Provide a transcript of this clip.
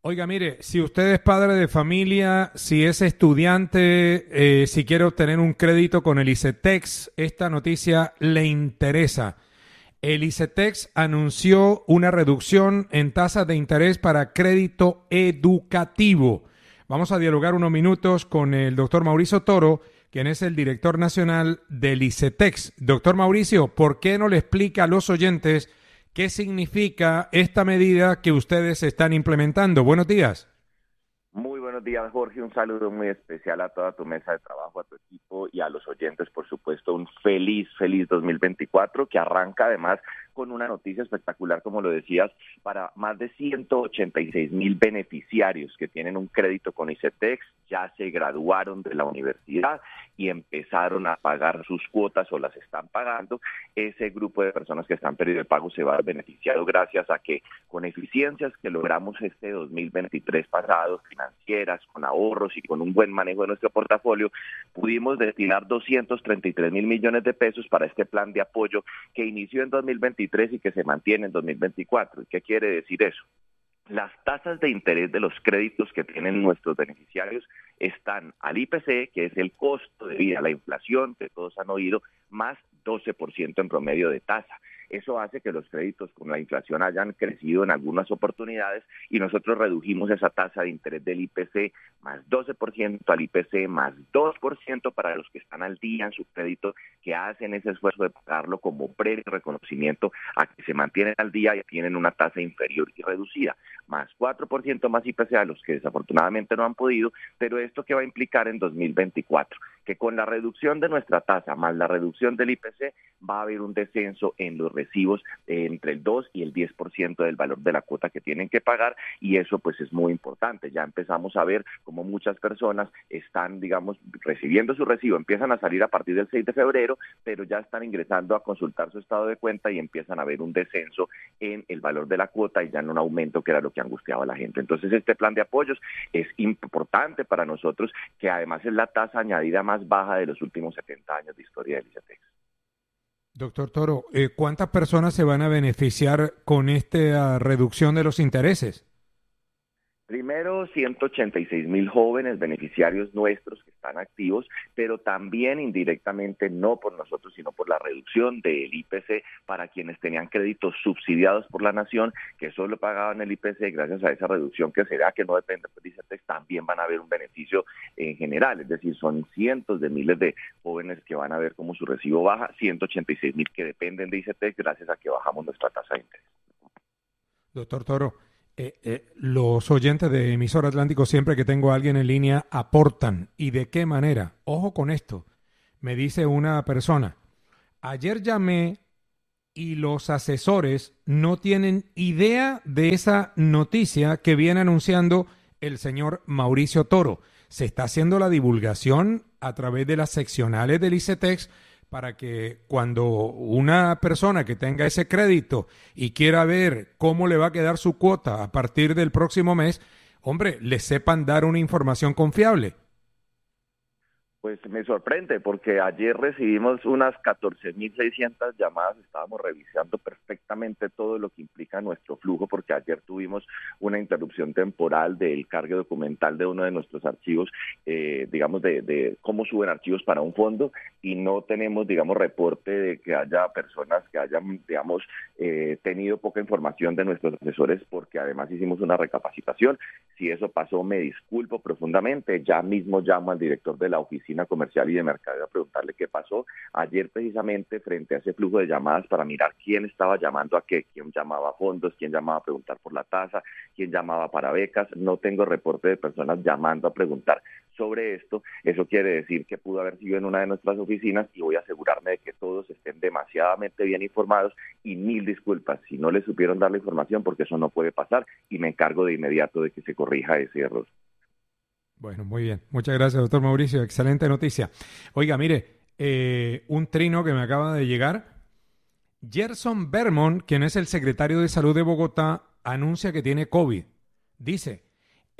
Oiga, mire, si usted es padre de familia, si es estudiante, si quiere obtener un crédito con el ICETEX, esta noticia le interesa. El ICETEX anunció una reducción en tasas de interés para crédito educativo. Vamos a dialogar unos minutos con el doctor Mauricio Toro, quien es el director nacional del ICETEX. Doctor Mauricio, ¿por qué no le explica a los oyentes qué significa esta medida que ustedes están implementando? Buenos días. Muy buenos días, Jorge. Un saludo muy especial a toda tu mesa de trabajo, a tu equipo y a los oyentes, por supuesto. Un feliz 2024 que arranca además con una noticia espectacular, como lo decías, para más de 186,000 beneficiarios que tienen un crédito con ICETEX, ya se graduaron de la universidad y empezaron a pagar sus cuotas o las están pagando. Ese grupo de personas que están perdiendo el pago se va a ver beneficiado gracias a que con eficiencias que logramos este 2023 pasado, financieras, con ahorros y con un buen manejo de nuestro portafolio, pudimos destinar 233,000 millones de pesos para este plan de apoyo que inició en 2023 y que se mantiene en 2024. ¿Qué quiere decir eso? Las tasas de interés de los créditos que tienen nuestros beneficiarios están al IPC, que es el costo de vida, la inflación que todos han oído, más 12% en promedio de tasa. Eso hace que los créditos con la inflación hayan crecido en algunas oportunidades y nosotros redujimos esa tasa de interés del IPC más 12% al IPC más 2% para los que están al día en su crédito, que hacen ese esfuerzo de pagarlo como previo reconocimiento a que se mantienen al día y tienen una tasa inferior y reducida, más 4% más IPC a los que desafortunadamente no han podido, pero esto que va a implicar en 2024, que con la reducción de nuestra tasa más la reducción del IPC va a haber un descenso en los recibos entre el 2 y el 10% del valor de la cuota que tienen que pagar, y eso pues es muy importante. Ya empezamos a ver como muchas personas están, digamos, recibiendo su recibo, empiezan a salir a partir del 6 de febrero, pero ya están ingresando a consultar su estado de cuenta y empiezan a ver un descenso en el valor de la cuota y ya no un aumento, que era lo que angustiaba a la gente. Entonces este plan de apoyos es importante para nosotros, que además es la tasa añadida más baja de los últimos 70 años de historia del ICETEX. Doctor Toro, ¿cuántas personas se van a beneficiar con esta reducción de los intereses? Primero, 186,000 jóvenes beneficiarios nuestros que están activos, pero también indirectamente, no por nosotros, sino por la reducción del IPC para quienes tenían créditos subsidiados por la nación, que solo pagaban el IPC. Gracias a esa reducción que se da, que no depende de ICETEX, también van a ver un beneficio en general. Es decir, son cientos de miles de jóvenes que van a ver cómo su recibo baja, 186,000 que dependen de ICETEX gracias a que bajamos nuestra tasa de interés. Doctor Toro, los oyentes de Emisor Atlántico, siempre que tengo a alguien en línea, aportan. ¿Y de qué manera? Ojo con esto. Me dice una persona, ayer llamé y los asesores no tienen idea de esa noticia que viene anunciando el señor Mauricio Toro. Se está haciendo la divulgación a través de las seccionales del ICETEX para que cuando una persona que tenga ese crédito y quiera ver cómo le va a quedar su cuota a partir del próximo mes, hombre, le sepan dar una información confiable. Pues me sorprende porque ayer recibimos unas 14,600 llamadas, estábamos revisando perfectamente todo lo que implica nuestro flujo, porque ayer tuvimos una interrupción temporal del cargue documental de uno de nuestros archivos, digamos de cómo suben archivos para un fondo, y no tenemos, digamos, reporte de que haya personas que hayan, digamos, tenido poca información de nuestros asesores, porque además hicimos una recapacitación. Si eso pasó, me disculpo profundamente, ya mismo llamo al director de la oficina comercial y de mercadeo a preguntarle qué pasó. Ayer precisamente frente a ese flujo de llamadas para mirar quién estaba llamando a qué, quién llamaba a fondos, quién llamaba a preguntar por la tasa, quién llamaba para becas, no tengo reporte de personas llamando a preguntar sobre esto. Eso quiere decir que pudo haber sido en una de nuestras oficinas, y voy a asegurarme de que todos estén demasiadamente bien informados, y mil disculpas si no les supieron dar la información, porque eso no puede pasar, y me encargo de inmediato de que se corrija ese error. Bueno, muy bien. Muchas gracias, doctor Mauricio. Excelente noticia. Oiga, mire, un trino que me acaba de llegar. Gerson Vermont, quien es el secretario de Salud de Bogotá, anuncia que tiene COVID. Dice,